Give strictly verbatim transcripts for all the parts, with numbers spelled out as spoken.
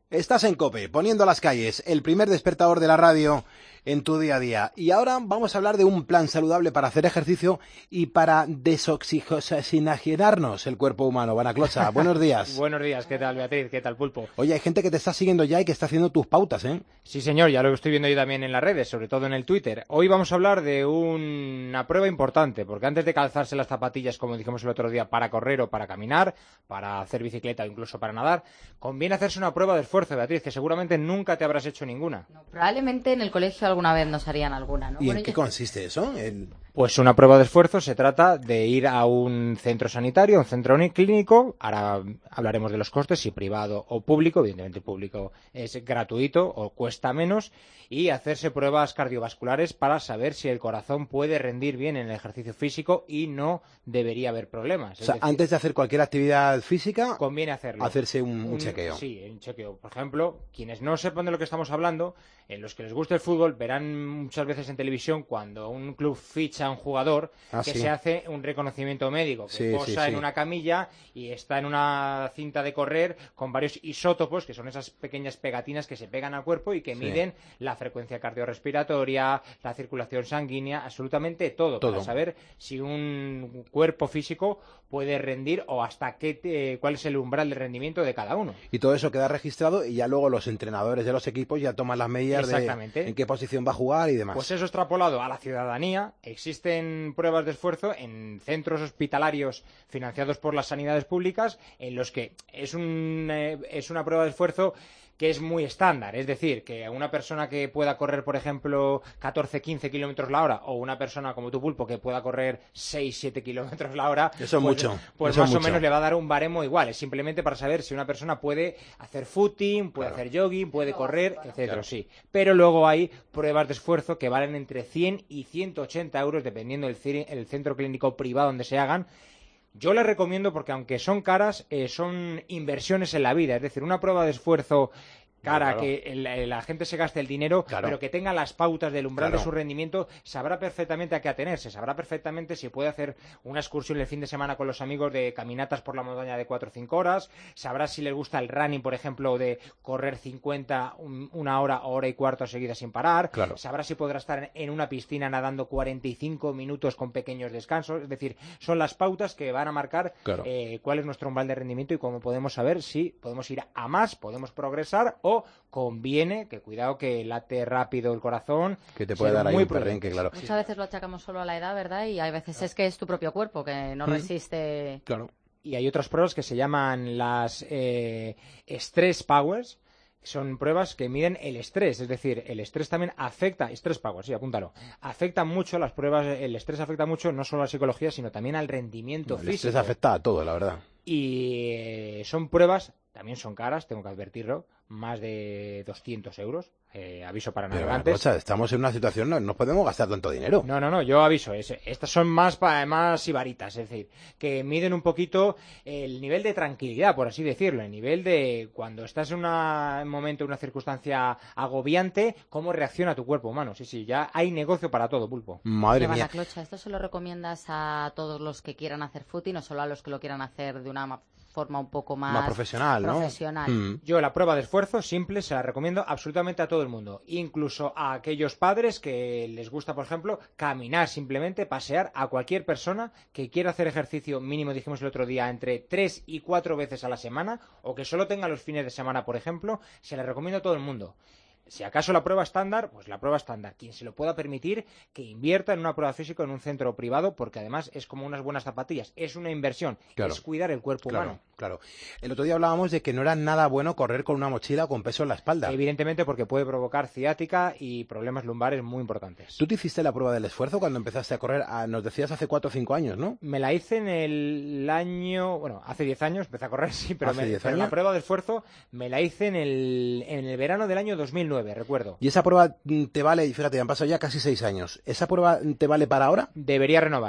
Estás en COPE, poniendo las calles, el primer despertador de la radio en tu día a día. Y ahora vamos a hablar de un plan saludable para hacer ejercicio y para desoxigenarnos el cuerpo humano. Vanaclocha, buenos días. Buenos días, ¿qué tal, Beatriz? ¿Qué tal, Pulpo? Oye, hay gente que te está siguiendo ya y que está haciendo tus pautas, ¿eh? Sí, señor, ya lo estoy viendo yo también en las redes, sobre todo en el Twitter. Hoy vamos a hablar de un- una prueba importante, porque antes de calzarse las zapatillas, como dijimos el otro día, para correr o para caminar, para hacer bicicleta o incluso para nadar, conviene hacerse una prueba de esfuerzo, Beatriz, que seguramente nunca te habrás hecho ninguna. No, probablemente en el colegio alguna vez nos harían alguna, ¿no? ¿Y Bueno, en qué yo- consiste eso? En... Pues una prueba de esfuerzo se trata de ir a un centro sanitario, a un centro ni- clínico, ahora hablaremos de los costes, si privado o público, evidentemente público es gratuito o cuesta menos, y hacerse pruebas cardiovasculares para saber si el corazón puede rendir bien en el ejercicio físico y no debería haber problemas. O Es sea, decir, antes de hacer cualquier actividad física, conviene hacerlo. hacerse un, un Un- chequeo. Sí, un chequeo. Por ejemplo, quienes no sepan de lo que estamos hablando, en los que les guste el fútbol, verán muchas veces en televisión cuando un club ficha a un jugador Ah, que sí. se hace un reconocimiento médico, que Sí, posa sí, sí. en una camilla y está en una cinta de correr con varios isótopos, que son esas pequeñas pegatinas que se pegan al cuerpo y que Sí. miden la frecuencia cardiorrespiratoria, la circulación sanguínea, absolutamente todo, Todo. para saber si un cuerpo físico puede rendir o hasta qué te- cuál es el umbral de rendimiento de cada uno. Y todo eso queda registrado y ya luego los entrenadores de los equipos ya toman las medidas Exactamente. de en qué posición va a jugar y demás. Pues eso extrapolado a la ciudadanía, existen pruebas de esfuerzo en centros hospitalarios financiados por las sanidades públicas en los que es, un, eh, es una prueba de esfuerzo que es muy estándar, es decir, que una persona que pueda correr, por ejemplo, catorce quince kilómetros la hora, o una persona como tu, Pulpo, que pueda correr seis siete kilómetros la hora, Eso es pues, mucho, pues eso es más o mucho. menos le va a dar un baremo igual, es simplemente para saber si una persona puede hacer footing, puede Claro. hacer jogging, puede correr, etcétera. Claro. Sí, pero luego hay pruebas de esfuerzo que valen entre cien y ciento ochenta euros, dependiendo del ci- el centro clínico privado donde se hagan. Yo les recomiendo porque, aunque son caras, eh, son inversiones en la vida. Es decir, una prueba de esfuerzo cara, Claro. que el- la gente se gaste el dinero, Claro. pero que tenga las pautas del umbral Claro. de su rendimiento, sabrá perfectamente a qué atenerse, sabrá perfectamente si puede hacer una excursión el fin de semana con los amigos de caminatas por la montaña de cuatro o cinco horas, sabrá si le gusta el running, por ejemplo, de correr cincuenta, un- una hora o hora y cuarto seguida sin parar, Claro. sabrá si podrá estar en una piscina nadando cuarenta y cinco minutos con pequeños descansos. Es decir, son las pautas que van a marcar Claro. eh, cuál es nuestro umbral de rendimiento y cómo podemos saber si podemos ir a más, podemos progresar o conviene, que cuidado que late rápido el corazón. Que te puede ser dar ahí muy un perrenque, prudentes. claro. Muchas veces lo achacamos solo a la edad, ¿verdad? Y hay veces es que es tu propio cuerpo que no resiste. Claro. Y hay otras pruebas que se llaman las eh, Stress Powers. Son pruebas que miden el estrés, es decir, el estrés también afecta, Stress Powers, sí, apúntalo, afecta mucho las pruebas, el estrés afecta mucho no solo a la psicología, sino también al rendimiento El físico. estrés afecta a todo, la verdad. Y eh, son pruebas, también son caras, tengo que advertirlo, más de doscientos euros, eh, aviso para Pero, navegantes. Rocha, estamos en una situación, no, no podemos gastar tanto dinero. No, no, no, yo aviso, es- estas son más, pa- más ibaritas, es decir, que miden un poquito el nivel de tranquilidad, por así decirlo, el nivel de cuando estás en una- un momento, en una circunstancia agobiante, cómo reacciona tu cuerpo humano. Sí, sí, ya hay negocio para todo, Pulpo. Madre Llevan mía. la clocha. ¿Esto se lo recomiendas a todos los que quieran hacer footing o solo a los que lo quieran hacer de una ma- forma un poco más, Más profesional, ¿no? profesional? Mm. Yo la prueba de esfuerzo simple se la recomiendo absolutamente a todo el mundo, incluso a aquellos padres que les gusta, por ejemplo, caminar simplemente, pasear, a cualquier persona que quiera hacer ejercicio mínimo, dijimos el otro día, entre tres y cuatro veces a la semana, o que solo tenga los fines de semana, por ejemplo, se la recomiendo a todo el mundo. Si acaso la prueba estándar, pues la prueba estándar. Quien se lo pueda permitir, que invierta en una prueba física en un centro privado, porque además es como unas buenas zapatillas. Es una inversión, Claro. es cuidar el cuerpo Claro, humano. claro. El otro día hablábamos de que no era nada bueno correr con una mochila o con peso en la espalda. Evidentemente porque puede provocar ciática y problemas lumbares muy importantes. ¿Tú te hiciste la prueba del esfuerzo cuando empezaste a correr? Ah, nos decías hace cuatro o cinco años, ¿no? Me la hice en el año, bueno, hace diez años, empecé a correr, sí, pero, ¿Hace me- diez pero años? la prueba de esfuerzo me la hice en el, en el verano del año dos mil nueve, recuerdo. Y esa prueba mm, te vale, y fíjate, han pasado ya casi seis años. ¿Esa prueba mm, te vale para ahora? Debería renovarla.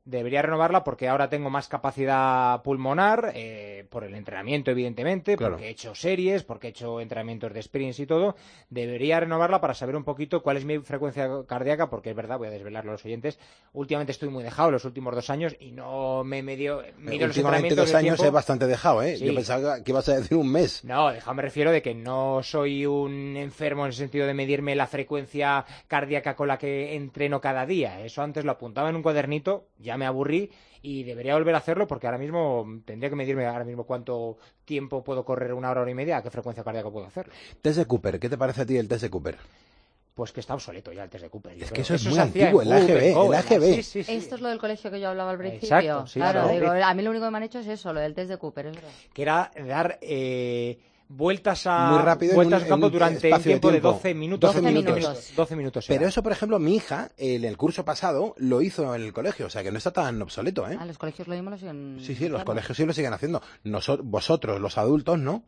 Debería renovarla porque ahora tengo más capacidad pulmonar, eh, por el entrenamiento, evidentemente, claro. porque he hecho series, porque he hecho entrenamientos de sprints y todo. Debería renovarla para saber un poquito cuál es mi frecuencia cardíaca, porque es verdad, voy a desvelarlo a los oyentes, últimamente estoy muy dejado los últimos dos años y no me medio mido los Últimamente entrenamientos dos de años tiempo. es bastante dejado, ¿eh? Sí. Yo pensaba que ibas a decir un mes. No, dejado me refiero de que no soy un enfermo en el sentido de medirme la frecuencia cardíaca con la que entreno cada día. Eso antes lo apuntaba en un cuadernito, ya me aburrí y debería volver a hacerlo porque ahora mismo tendría que medirme ahora mismo cuánto tiempo puedo correr, una hora, hora y media, a qué frecuencia cardíaca puedo hacerlo. Test de Cooper, ¿qué te parece a ti el test de Cooper? Pues que está obsoleto ya el test de Cooper. Es creo. que eso es muy se hacía antiguo, en el A G B, Cooper, el A G B. Sí, sí, sí. Esto es lo del colegio que yo hablaba al principio. Exacto, sí, claro, claro. digo, a mí lo único que me han hecho es eso, lo del test de Cooper, es verdad. Que era dar eh, vueltas a Muy rápido vueltas en un- al campo en un durante un espacio de tiempo de tiempo. doce minutos. doce minutos. doce minutos. Pero era. eso, por ejemplo, mi hija, en el curso pasado, lo hizo en el colegio, o sea que no está tan obsoleto, ¿eh? Ah, los colegios lo mismo lo siguen... Sí, sí, los usando. colegios sí lo siguen haciendo. Noso- vosotros, los adultos, ¿no?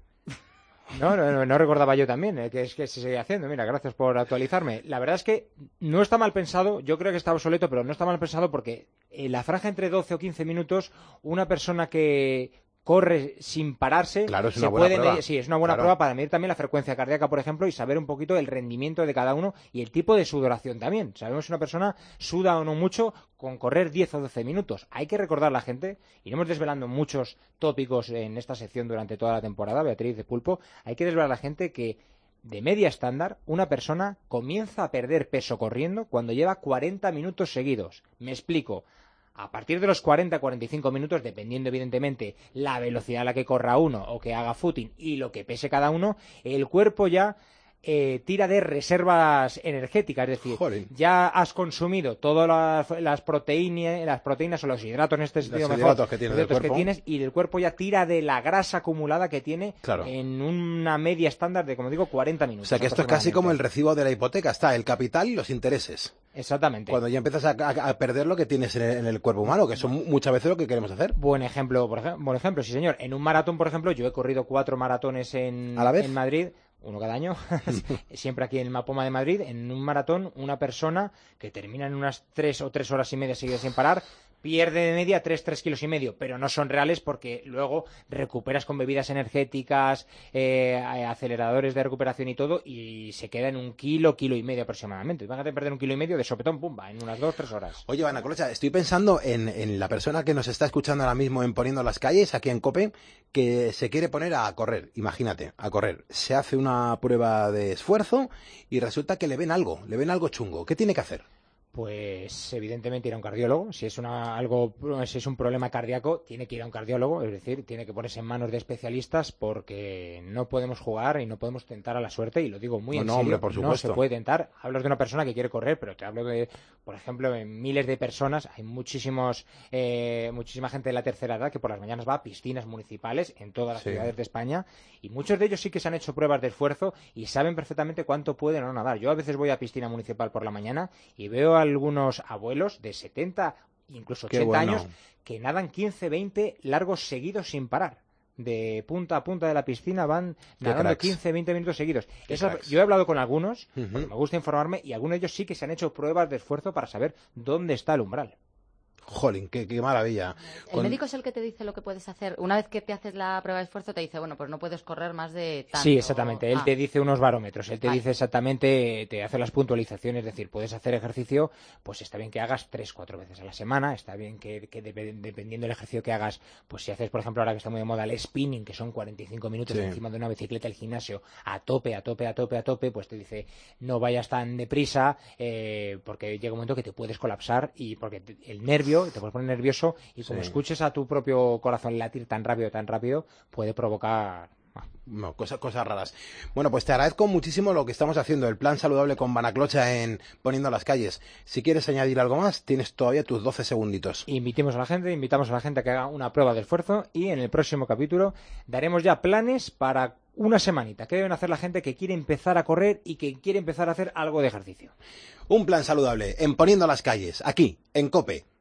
No, no, no, no recordaba yo también, eh, que es que se sigue haciendo. Mira, gracias por actualizarme. La verdad es que no está mal pensado, yo creo que está obsoleto, pero no está mal pensado porque en la franja entre doce o quince minutos, una persona que corre sin pararse, Claro, es se una buena puede prueba. medir- sí, es una buena Claro. prueba para medir también la frecuencia cardíaca, por ejemplo, y saber un poquito el rendimiento de cada uno y el tipo de sudoración también. Sabemos si una persona suda o no mucho con correr diez o doce minutos. Hay que recordar a la gente, iremos desvelando muchos tópicos en esta sección durante toda la temporada, Beatriz de Pulpo, hay que desvelar a la gente que de media estándar, una persona comienza a perder peso corriendo cuando lleva cuarenta minutos seguidos. Me explico. A partir de los cuarenta a cuarenta y cinco minutos, dependiendo evidentemente la velocidad a la que corra uno o que haga footing y lo que pese cada uno, el cuerpo ya eh, tira de reservas energéticas, es decir, Jolín. ya has consumido todas las, las proteínas, las proteínas o los hidratos en este Los sentido mejor, hidratos que tienes los hidratos del cuerpo. que tienes, y el cuerpo ya tira de la grasa acumulada que tiene Claro. en una media estándar de, como digo, cuarenta O minutos. sea que esto es casi como el aproximadamente. recibo de la hipoteca, está el capital y los intereses. Exactamente. Cuando ya empiezas a, a- a perder lo que tienes en el, en el cuerpo humano, que son mu- muchas veces lo que queremos hacer. Buen ejemplo, por ejemplo, buen ejemplo, sí señor. En un maratón, por ejemplo, yo he corrido cuatro maratones en, ¿A la vez? en Madrid, uno cada año, siempre aquí en el Mapoma de Madrid. En un maratón, una persona que termina en unas tres o tres horas y media seguidas sin parar, pierde de media tres, tres kilos y medio, pero no son reales porque luego recuperas con bebidas energéticas, eh, aceleradores de recuperación y todo, y se queda en un kilo, kilo y medio aproximadamente. Imagínate perder un kilo y medio de sopetón, pumba, en unas dos, tres horas. Oye, Ana Colocha, estoy pensando en, en la persona que nos está escuchando ahora mismo en Poniendo las Calles, aquí en COPE, que se quiere poner a correr. Imagínate, a correr. Se hace una prueba de esfuerzo y resulta que le ven algo, le ven algo chungo. ¿Qué tiene que hacer? Pues evidentemente ir a un cardiólogo. Si es una algo, si es un problema cardíaco, tiene que ir a un cardiólogo, es decir, tiene que ponerse en manos de especialistas porque no podemos jugar y no podemos tentar a la suerte, y lo digo muy No, en no, serio. hombre, por No supuesto. se puede tentar. Hablas de una persona que quiere correr, pero te hablo de, por ejemplo, de miles de personas. Hay muchísimos, eh, muchísima gente de la tercera edad que por las mañanas va a piscinas municipales en todas las Sí. ciudades de España, y muchos de ellos sí que se han hecho pruebas de esfuerzo y saben perfectamente cuánto pueden o no nadar. Yo a veces voy a piscina municipal por la mañana y veo a algunos abuelos de setenta, incluso Qué ochenta bueno. años, que nadan quince, veinte largos seguidos sin parar. De punta a punta de la piscina van Qué nadando cracks. quince, veinte minutos seguidos. Qué Eso- cracks. yo he hablado con algunos, Ujú. porque me gusta informarme, y algunos de ellos sí que se han hecho pruebas de esfuerzo para saber dónde está el umbral. Jolín, qué, qué maravilla. El Con- médico es el que te dice lo que puedes hacer. Una vez que te haces la prueba de esfuerzo, te dice, bueno, pues no puedes correr más de tanto. Sí, exactamente. Él Ah, te dice unos barómetros, él te Vale. dice exactamente, te hace las puntualizaciones, es decir, puedes hacer ejercicio, pues está bien que hagas tres, cuatro veces a la semana, está bien que, que dep- dependiendo del ejercicio que hagas, pues si haces, por ejemplo, ahora que está muy de moda el spinning, que son cuarenta y cinco minutos Sí. encima de una bicicleta del gimnasio, a tope, a tope, a tope, a tope, pues te dice, no vayas tan deprisa, eh, porque llega un momento que te puedes colapsar y porque te- el nervio, te puedes poner nervioso, y como Sí. escuches a tu propio corazón latir tan rápido, tan rápido, puede provocar... No, cosas, cosas raras. Bueno, pues te agradezco muchísimo lo que estamos haciendo, el plan saludable con Banaclocha en Poniendo las Calles. Si quieres añadir algo más, tienes todavía tus doce segunditos. Invitemos a la gente, invitamos a la gente a que haga una prueba de esfuerzo, y en el próximo capítulo daremos ya planes para una semanita. ¿Qué deben hacer la gente que quiere empezar a correr y que quiere empezar a hacer algo de ejercicio? Un plan saludable en Poniendo las Calles, aquí, en COPE.